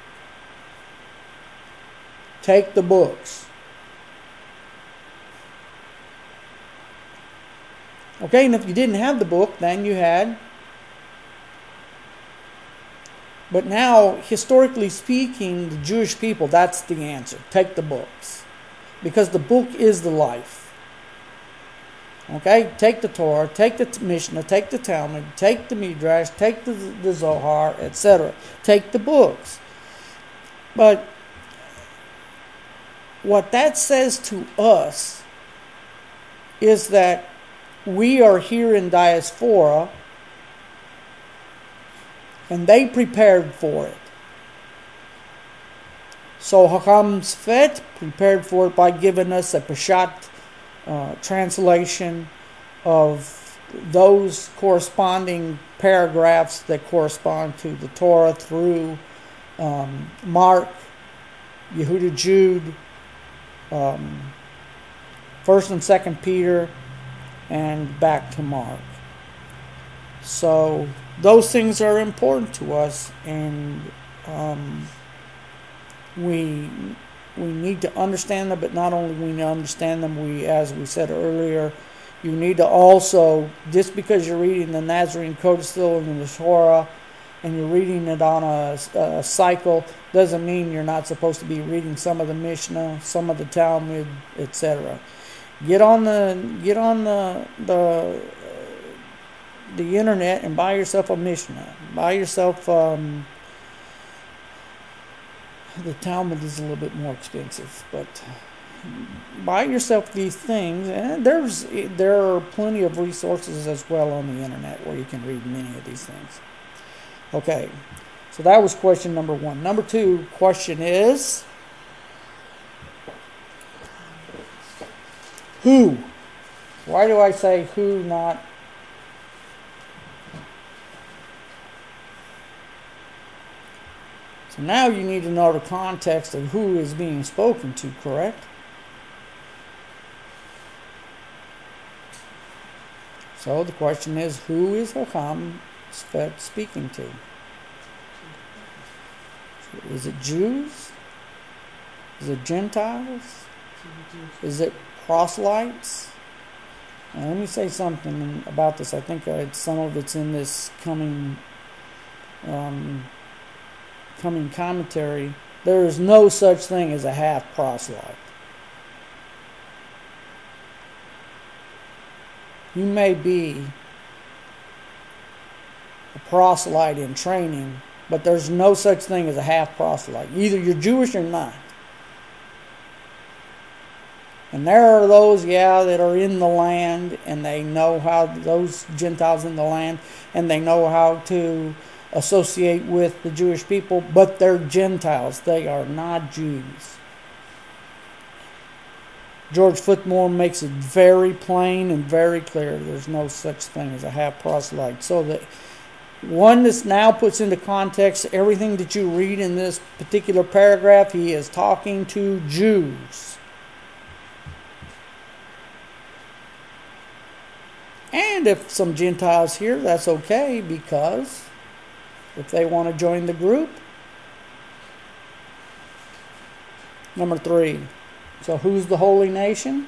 [SPEAKER 1] Take the books. Okay, and if you didn't have the book, then you had. But now, historically speaking, the Jewish people, that's the answer. Take the books. Because the book is the life. Okay? Take the Torah, take the Mishnah, take the Talmud, take the Midrash, take the, the Zohar, et cetera. Take the books. But what that says to us is that we are here in diaspora and they prepared for it. So Hakam Sfed prepared for it by giving us a Peshat uh, translation of those corresponding paragraphs that correspond to the Torah through um, Mark, Yehuda Jude, um, First and Second Peter, and back to Mark. So those things are important to us, and um, we we need to understand them. But not only we need to understand them, we, as we said earlier, you need to also, just because you're reading the Nazarene Codicil and the Torah, and you're reading it on a, a cycle, doesn't mean you're not supposed to be reading some of the Mishnah, some of the Talmud, et cetera. Get on the get on the the the internet and buy yourself a Mishnah. Buy yourself um, the Talmud is a little bit more expensive, but buy yourself these things, and there's there are plenty of resources as well on the internet where you can read many of these things. Okay, so that was question number one. Number two question is, who? Why do I say who, not? So now you need to know the context of who is being spoken to, correct? So the question is, who is Hakam Sfed speaking to? Is it Jews? Is it Gentiles? Is it proselytes? Now, let me say something about this. I think uh, some of it's in this coming um, coming commentary. There is no such thing as a half proselyte. You may be a proselyte in training, but there's no such thing as a half proselyte. Either you're Jewish or not. And there are those, yeah, that are in the land, and they know how, those Gentiles in the land, and they know how to associate with the Jewish people, but they're Gentiles. They are not Jews. George Footmore makes it very plain and very clear. There's no such thing as a half proselyte. So that oneness now puts into context everything that you read in this particular paragraph. He is talking to Jews. And if some Gentiles here, that's okay, because if they want to join the group. Number three. So who's the holy nation?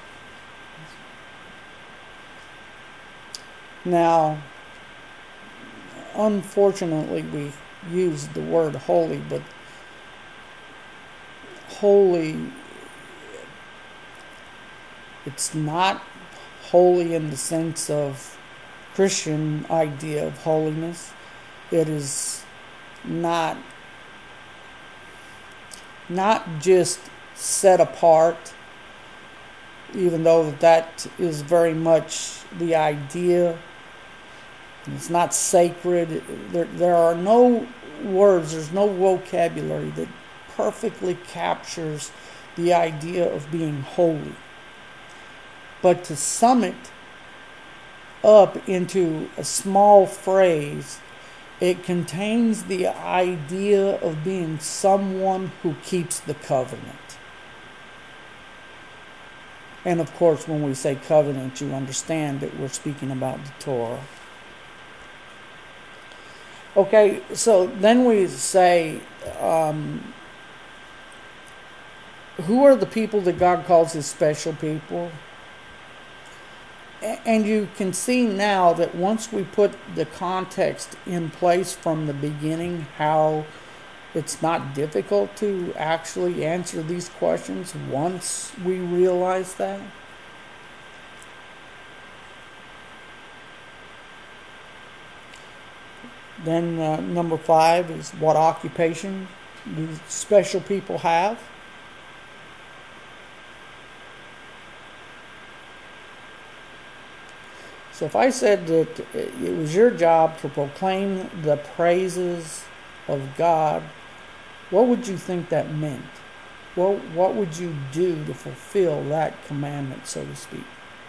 [SPEAKER 1] Now, unfortunately, we use the word holy, but holy, it's not holy in the sense of Christian idea of holiness. It is not not just set apart, even though that is very much the idea. It's not sacred. There, there are no words, there's no vocabulary that perfectly captures the idea of being holy. But to sum it up into a small phrase, it contains the idea of being someone who keeps the covenant. And of course, when we say covenant, you understand that we're speaking about the Torah. Okay, so then we say, um, who are the people that God calls his special people? And you can see now that once we put the context in place from the beginning, how it's not difficult to actually answer these questions once we realize that. Then uh, number five is, what occupation do special people have? So if I said that it was your job to proclaim the praises of God, what would you think that meant? Well, what would you do to fulfill that commandment, so to speak?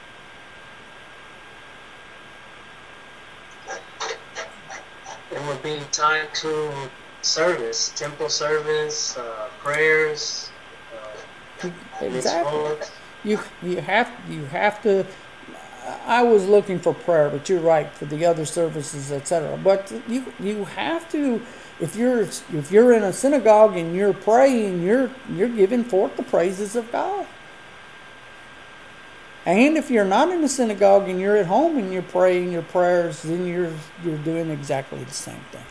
[SPEAKER 4] It would be tied to service, temple service, uh, prayers, uh,
[SPEAKER 1] Exactly.
[SPEAKER 4] mitzvot.
[SPEAKER 1] You you have you have to. I was looking for prayer, but you're right, for the other services, et cetera. But you you have to, if you're if you're in a synagogue and you're praying, you're you're giving forth the praises of God. And if you're not in a synagogue and you're at home and you're praying your prayers, then you're you're doing exactly the same thing.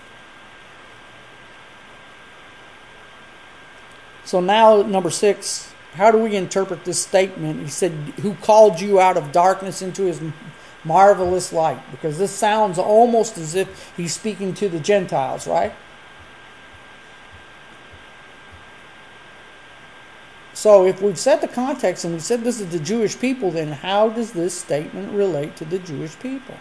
[SPEAKER 1] So now, number six. How do we interpret this statement? He said, who called you out of darkness into his marvelous light? Because this sounds almost as if he's speaking to the Gentiles, right? So if we've set the context and we said this is the Jewish people, then how does this statement relate to the Jewish people?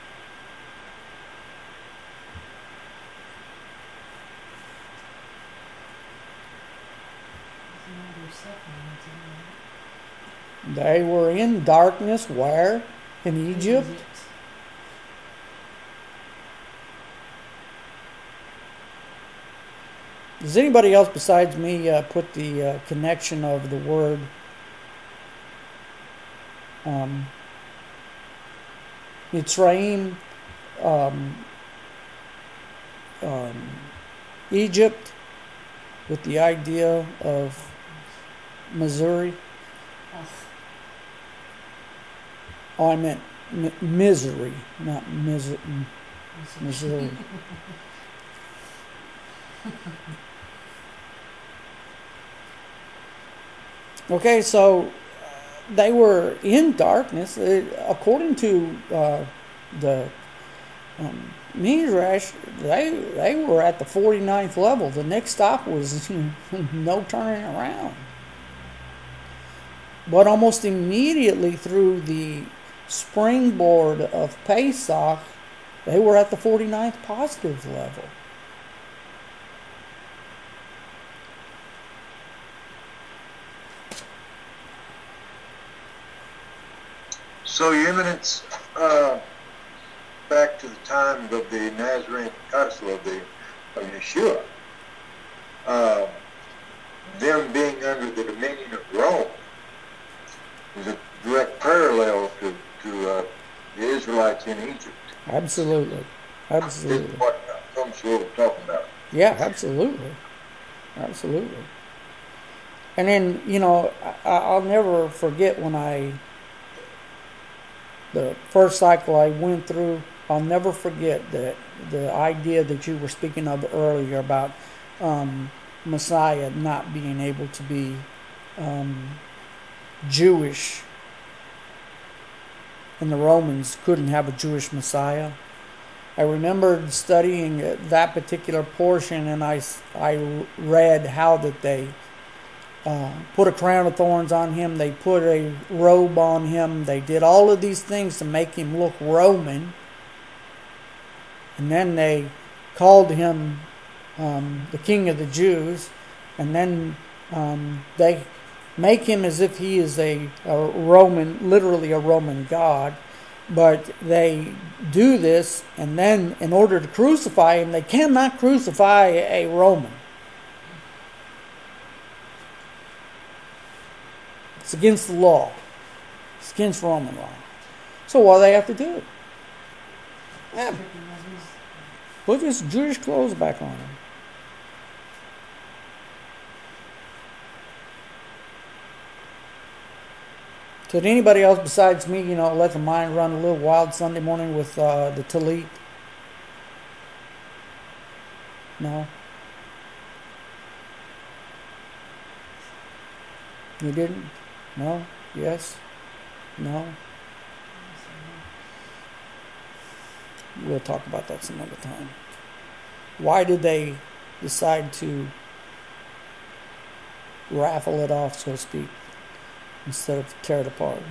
[SPEAKER 1] They were in darkness, where? In Egypt.
[SPEAKER 2] Egypt.
[SPEAKER 1] Does anybody else besides me uh, put the uh, connection of the word um, Mitzrayim, um, um, Egypt, with the idea of Missouri?
[SPEAKER 2] Ugh.
[SPEAKER 1] Oh, I meant m- misery, not mis- Missouri. Okay, so uh, they were in darkness. Uh, according to uh, the um, Midrash, they they were at the forty-ninth level. The next stop was no turning around. But almost immediately through the springboard of Pesach, they were at the forty-ninth positive level.
[SPEAKER 3] So, Your Eminence, uh, back to the time of the Nazarene Codicil of the of Yeshua, uh, them being under the dominion of Rome is a direct parallel to to uh, the Israelites in Egypt.
[SPEAKER 1] Absolutely.
[SPEAKER 3] This
[SPEAKER 1] Absolutely.
[SPEAKER 3] is what I'm sure we're talking about.
[SPEAKER 1] Yeah, absolutely. Absolutely. And then, you know, I, I'll never forget when I, the first cycle I went through, I'll never forget that the idea that you were speaking of earlier about um, Messiah not being able to be um, Jewish, and the Romans couldn't have a Jewish Messiah. I remembered studying that particular portion, and I, I read how that they uh, put a crown of thorns on him, they put a robe on him, they did all of these things to make him look Roman, and then they called him um, the King of the Jews, and then um, they make him as if he is a, a Roman, literally a Roman god. But they do this, and then in order to crucify him, they cannot crucify a Roman. It's against the law. It's against Roman law. So what do they have to do? Yeah, put his Jewish clothes back on him. Did anybody else besides me, you know, let the mind run a little wild Sunday morning with uh, the Talit? No? You didn't? No? Yes? No? We'll talk about that some other time. Why did they decide to raffle it off, so to speak, instead of tear it apart?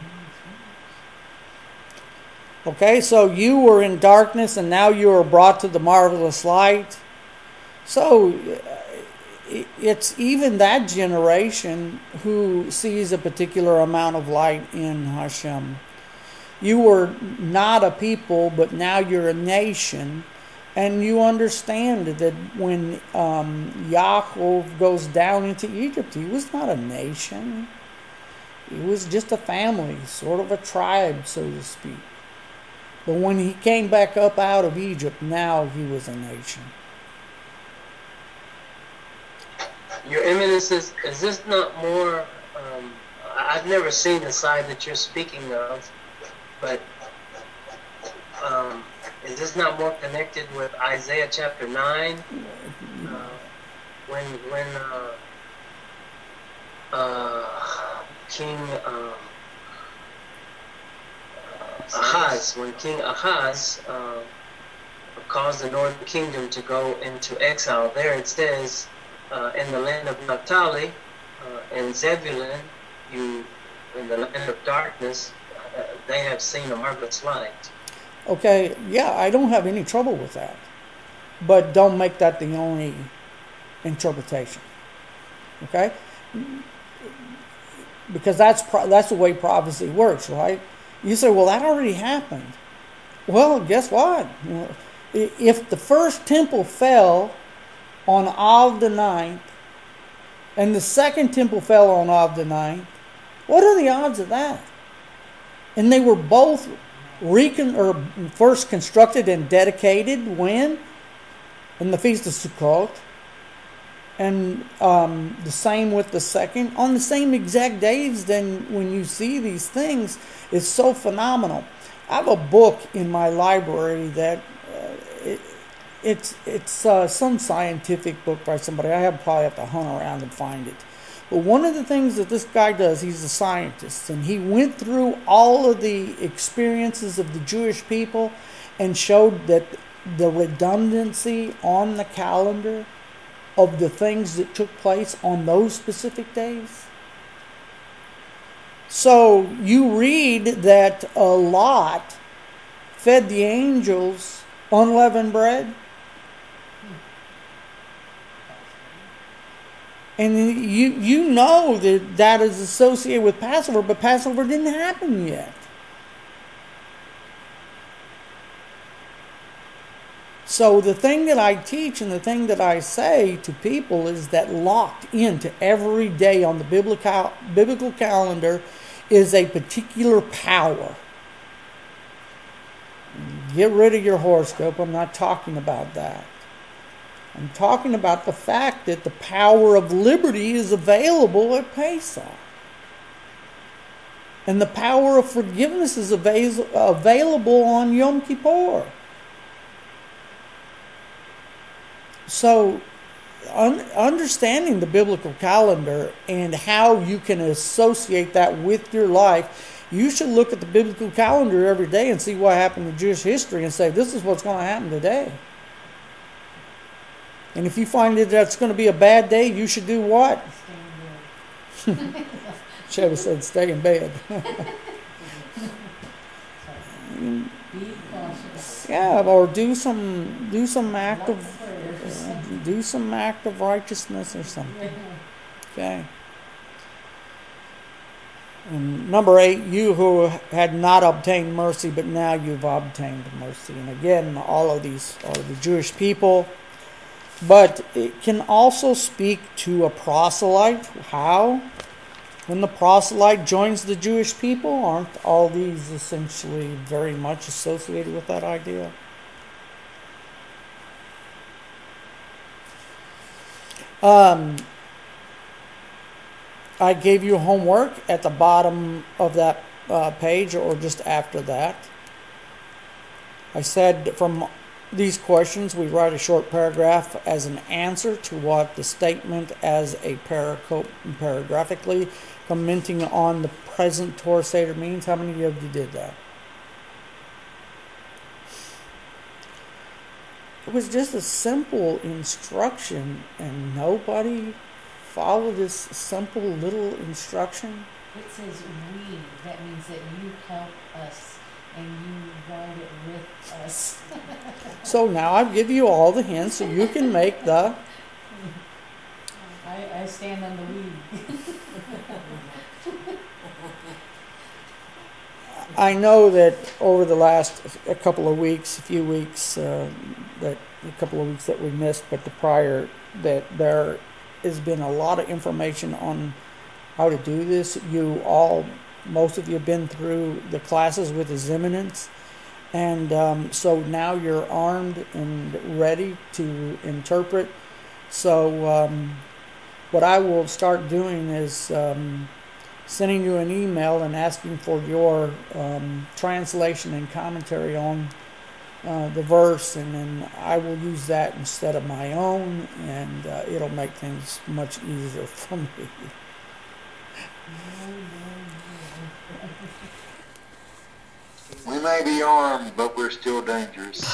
[SPEAKER 1] Okay, so you were in darkness and now you are brought to the marvelous light. So it's even that generation who sees a particular amount of light in Hashem. You were not a people, but now you're a nation. And you understand that when um, Yaakov goes down into Egypt, he was not a nation. He was just a family, sort of a tribe, so to speak. But when he came back up out of Egypt, now he was a nation.
[SPEAKER 4] Your Eminence, is, is this not more, um, I've never seen the side that you're speaking of, but um, is this not more connected with Isaiah chapter nine? Uh, when when uh, uh, King uh, Ahaz, when King Ahaz uh, caused the northern kingdom to go into exile, there it says, uh, in the land of Naphtali, uh, in Zebulun, you, in the land of darkness, uh, they have seen a marvelous light.
[SPEAKER 1] Okay, yeah, I don't have any trouble with that. But don't make that the only interpretation. Okay? Because that's pro- that's the way prophecy works, right? You say, well, that already happened. Well, guess what? If the first temple fell on Av the ninth, and the second temple fell on Av the ninth, what are the odds of that? And they were both recon- or first constructed and dedicated when? In the Feast of Sukkot. And um, the same with the second. On the same exact days, then when you see these things, it's so phenomenal. I have a book in my library that uh, it, it's it's uh, some scientific book by somebody. I have probably have to hunt around and find it. But one of the things that this guy does, he's a scientist, and he went through all of the experiences of the Jewish people and showed that the redundancy on the calendar of the things that took place on those specific days. So you read that a Lot fed the angels unleavened bread. And you you know that that is associated with Passover, but Passover didn't happen yet. So the thing that I teach and the thing that I say to people is that locked into every day on the biblical biblical calendar is a particular power. Get rid of your horoscope. I'm not talking about that. I'm talking about the fact that the power of liberty is available at Pesach. And the power of forgiveness is avail- available on Yom Kippur. So, un- understanding the biblical calendar and how you can associate that with your life, you should look at the biblical calendar every day and see what happened in Jewish history and say, this is what's going to happen today. And if you find that that's going to be a bad day, you should do what?
[SPEAKER 2] Stay in bed.
[SPEAKER 1] Should have said stay in bed.
[SPEAKER 2] Be cautious.
[SPEAKER 1] Yeah, or do some do some act
[SPEAKER 2] Lots
[SPEAKER 1] of
[SPEAKER 2] of prayers.
[SPEAKER 1] uh, do some act of righteousness or something. Okay. And number eight, you who had not obtained mercy, but now you've obtained mercy. And again, all of these are the Jewish people. But it can also speak to a proselyte. How? When the proselyte joins the Jewish people, aren't all these essentially very much associated with that idea? Um, I gave you homework at the bottom of that uh, page or just after that. I said from these questions we write a short paragraph as an answer to what the statement as a paracope paragraphically commenting on the present Torah Seder means. How many of you did that? It was just a simple instruction and nobody followed this simple little instruction.
[SPEAKER 2] It says we. That means that you help us and you write it with us.
[SPEAKER 1] So now I've given you all the hints so you can make the...
[SPEAKER 2] I, I stand on the we.
[SPEAKER 1] I know that over the last a couple of weeks, a few weeks, uh, that a couple of weeks that we missed, but the prior, that there has been a lot of information on how to do this. You all, most of you have been through the classes with the Zemanins, and um, so now you're armed and ready to interpret. So um, what I will start doing is um, sending you an email and asking for your um, translation and commentary on uh, the verse, and then I will use that instead of my own, and uh, it'll make things much easier for me.
[SPEAKER 3] We may be armed, but we're still dangerous.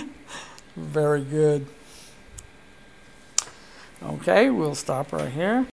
[SPEAKER 1] Very good. Okay, we'll stop right here.